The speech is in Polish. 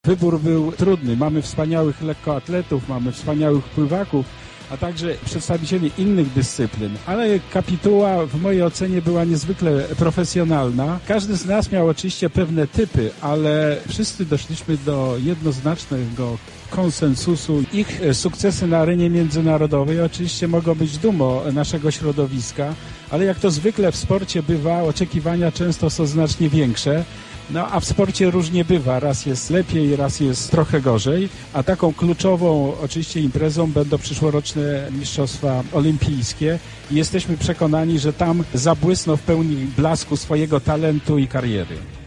Wybór był trudny. Mamy wspaniałych lekkoatletów, mamy wspaniałych pływaków, a także przedstawicieli innych dyscyplin. Ale kapituła w mojej ocenie była niezwykle profesjonalna. Każdy z nas miał oczywiście pewne typy, ale wszyscy doszliśmy do jednoznacznego konsensusu. Ich sukcesy na arenie międzynarodowej oczywiście mogą być dumą naszego środowiska, ale jak to zwykle w sporcie bywa, oczekiwania często są znacznie większe. No a w sporcie różnie bywa, raz jest lepiej, raz jest trochę gorzej, a taką kluczową oczywiście imprezą będą przyszłoroczne Mistrzostwa Olimpijskie i jesteśmy przekonani, że tam zabłysną w pełni blasku swojego talentu i kariery.